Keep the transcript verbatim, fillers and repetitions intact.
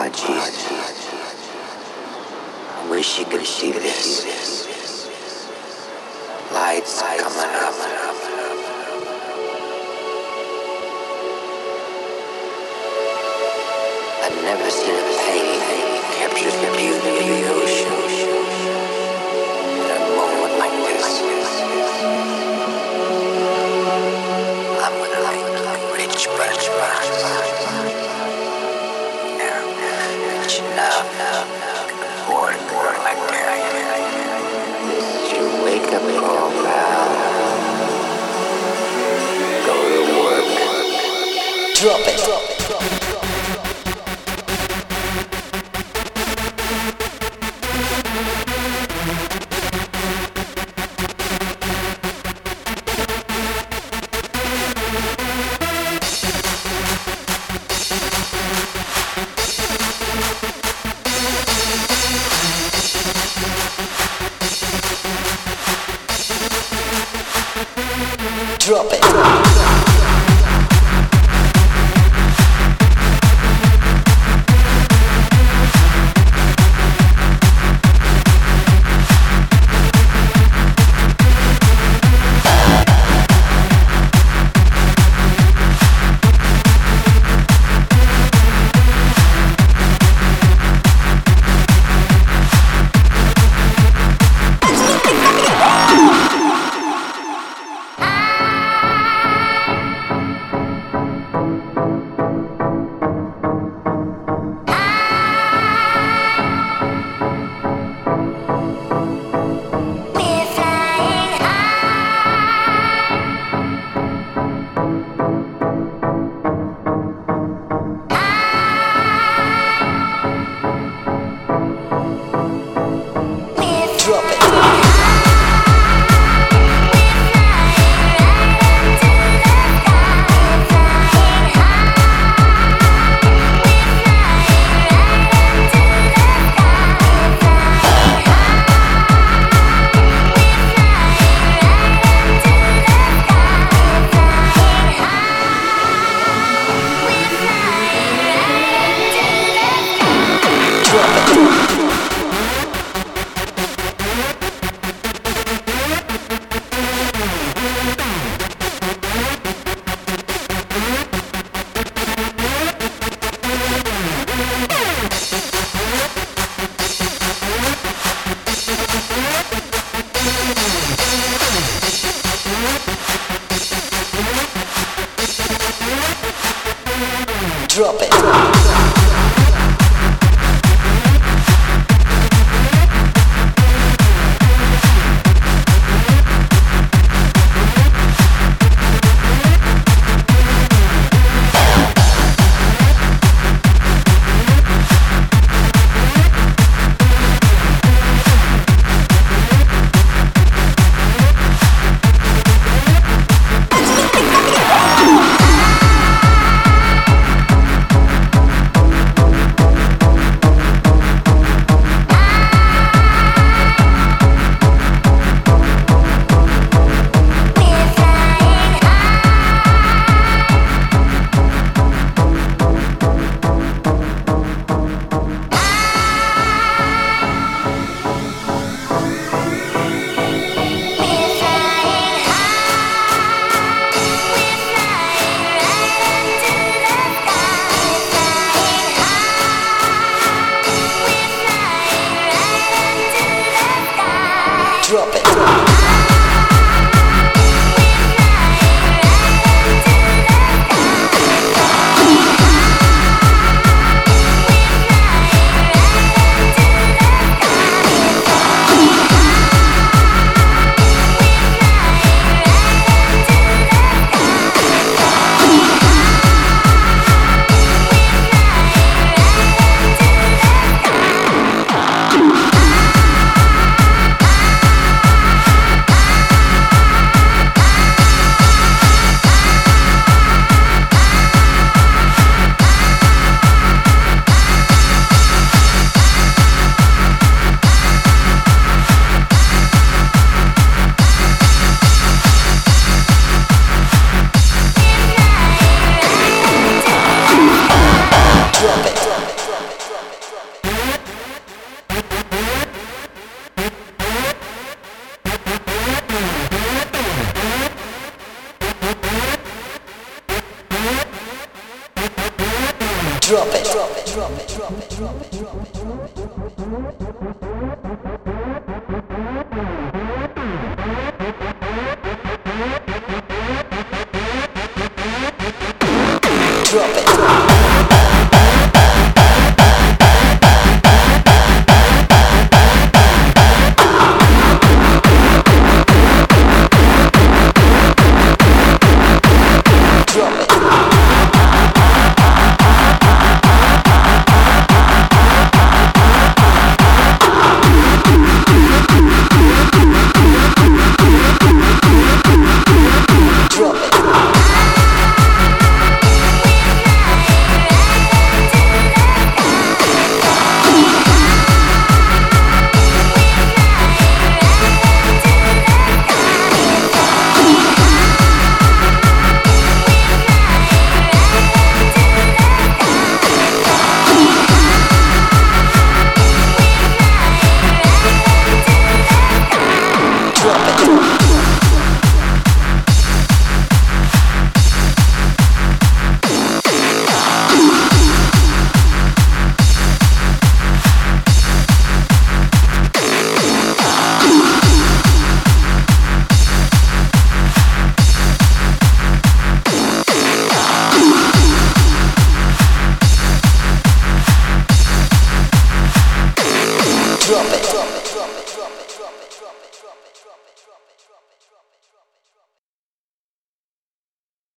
Jesus. I wish you could see this. Lights coming up. I've never seen a painting captures the beauty of the ocean in a moment like this. I'm gonna make a rich bunch of rich love, more and more like that. This is your wake up call, pal. Go to work. Drop it. Drop it. Drop it. Drop it. Drop it. drop it, drop it, drop it, drop it, drop it, drop it.